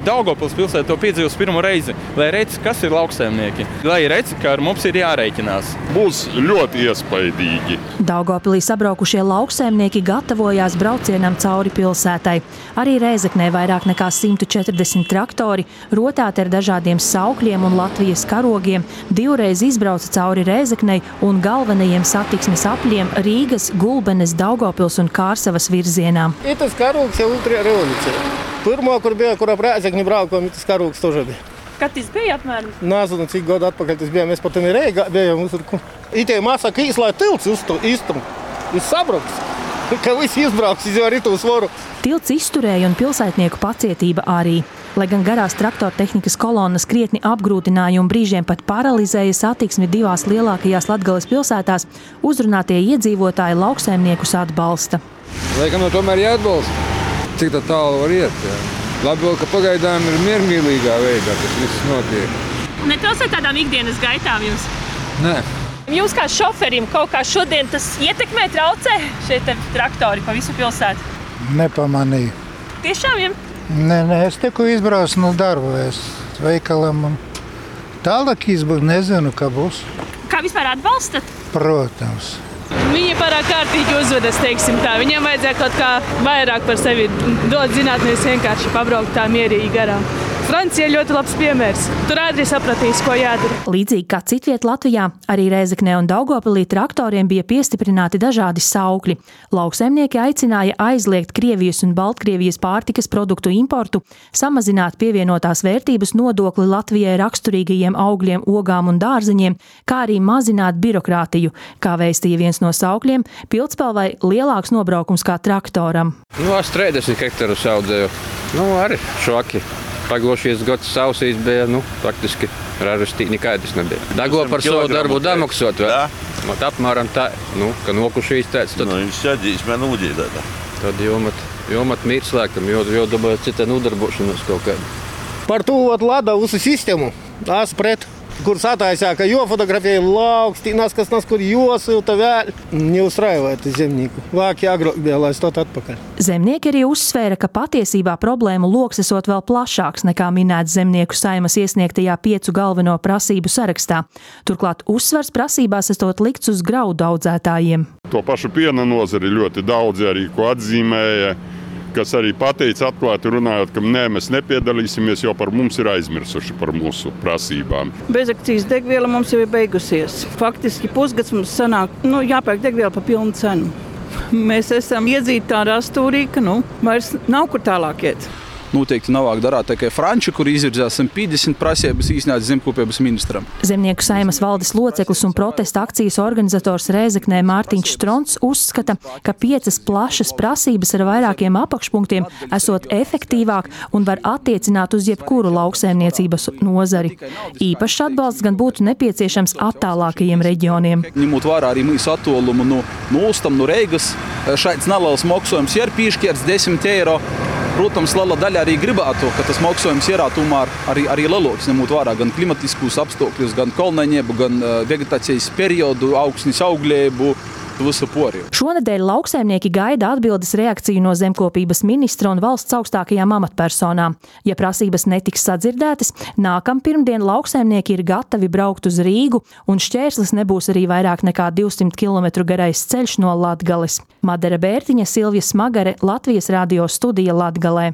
Daugavpils pilsēta to piedzīvos pirmo reizi, lai redz, kas ir lauksaimnieki, lai redz, ka ar mums ir jārēķinās. Būs ļoti iespaidīgi. Daugavpilī sabraukušie lauksaimnieki gatavojās braucienam cauri pilsētai. Arī Rēzeknē vairāk nekā 140 traktori, rotāti ar dažādiem saukļiem un Latvijas karogiem, divreiz izbrauca cauri Rēzeknei un galvenajiem satiksmes apļiem Rīgas, Gulbenes, Daugavpils un Kārsavas virzienām. Tas karogs jau otrajā revolūcijā. Pirmo, kur bija, kur ap Rēzekni braukām, tas karogs tožā bija. Kad tas bija apmēram? Nezinu, cik gadu atpakaļ tas bija. Mēs pat ne Reigā bijām. Itē māsā, ka īslai tilts iztum. Viss sabrauks. Ka visi izbrauks, izjāri to svoru. Tilts izturēja un pilsētnieku pacietība arī. Lai gan garās traktortehnikas kolonas krietni apgrūtināja un brīžiem pat paralizēja satiksmi divās lielākajās Latgales pilsētās, uzrunātie iedzīvotāji lauksaimniekus atbalsta. Laikam tomēr jāatbalsta. Cik tā tālu var iet? Jā. Labi, ka pagaidām ir miermīlīgā veidā, tas viss notiek. Netraucē tādām ikdienas gaitām jums? Nē. Jums kā šoferim kaut kā šodien tas ietekmē, traucē šie traktori pa visu pilsētu? Nepamanīju. Tiešām jums? Nē, es tikko izbraucu no darba, es veikalam un tālāk izbraucu, nezinu, kā būs. Kā vispār atbalstat? Protams. Viņi pārāk kārtīgi uzvedas, teiksim tā. Viņiem vajadzēja kaut kā vairāk par sevi dot zināt, nevis vienkārši pabraukt tā mierīgi garām. Francija ir ļoti labs piemērs. Tur ātri sapratīs, ko jādara. Līdzīgi kā citviet Latvijā, arī Rēzeknē un Daugavpilī traktoriem bija piestiprināti dažādi saukļi. Lauksaimnieki aicināja aizliegt Krievijas un Baltkrievijas pārtikas produktu importu, samazināt pievienotās vērtības nodokli Latvijai raksturīgajiem augļiem, ogām un dārzeņiem, kā arī mazināt birokrātiju, kā vēstīja viens no saukļiem, Pildspalvai lielāks nobraukums kā traktoram. Es 30 hektarus audzēju. Arī šoki. Pagošies gads sausīs bija, praktiski rarustī nekādas nebija. Dago par savu darbu damaksot, vai? Apmēram tā, ka nokušīs tāds. Tad Sēdīs man ūdīdātā. Tad jomat mīts lēkam, jo dabāja cita nodarbošanos kaut kādu. Par to lada visu sistēmu. Es pret. Kur sataisā, ka jofotografēja laukstīnās, kas kur josilta vēl. Neuzstrājoja tas zemnieku. Vāki agrāk bija, lai stot atpakaļ. Zemnieki arī uzsvēra, ka patiesībā problēmu loks esot vēl plašāks nekā minēts zemnieku saimas iesniegtajā 5 galveno prasību sarakstā. Turklāt uzsvars prasībās esot likts uz graudu audzētājiem. To pašu piena nozari ļoti daudzi arī ko atzīmēja, kas arī pateica atklāti runājot, ka mēs nepiedalīsimies, jo par mums ir aizmirsuši par mūsu prasībām. Bezakcijas degviela mums jau ir beigusies. Faktiski pusgads mums sanāk, jāpērk degviela pa pilnu cenu. Mēs esam iedzīti tādā stūrī, ka vairs nav kur tālāk iet. Noteikti navāk darāt tikai franči, kur izvirzās 150 prasības īsnāts zemkopības ministram. Zemnieku saimas valdes loceklis un protesta akcijas organizators Rēzeknē Mārtiņš Stronts uzskata, ka 5 plašas prasības ar vairākiem apakšpunktiem esot efektīvāk un var attiecināt uz jebkuru lauksaimniecības nozari. Īpašs atbalsts gan būtu nepieciešams attālākajiem reģioniem. Ņemot vērā arī mūsu attolumu no Ulstam, no Reigas, šāds neliels maksājums ir piešķirts 10 eiro. Protams, liela daļa arī gribētu, ka tas maksājums ir tomēr arī lielāks, ņemot vērā gan klimatiskus apstākļus, gan kolnaņiebu, gan vegetācijas periodu, augsnes auglēbu, visu poriju. Šonedēļ lauksaimnieki gaida atbildes reakciju no zemkopības ministra un valsts augstākajām amatpersonām. Ja prasības netiks sadzirdētas, nākam pirmdien lauksaimnieki ir gatavi braukt uz Rīgu, un šķērslis nebūs arī vairāk nekā 200 km garais ceļš no Latgales. Madara Bērtiņa, Silvija Smagare, Latvijas radio studija Latgalē.